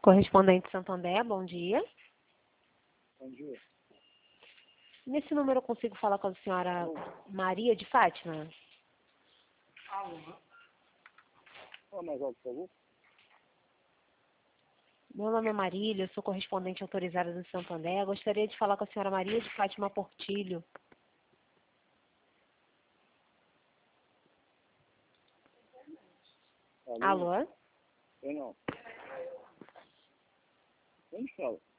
Correspondente Santander, bom dia. Bom dia. Nesse número eu consigo falar com a senhora Maria de Fátima? Alô? Fala mais alto, por favor. Meu nome é Marília, eu sou correspondente autorizada do Santander. Eu gostaria de falar com a senhora Maria de Fátima Portilho. Alô? Alô? Eu não. Onde fala?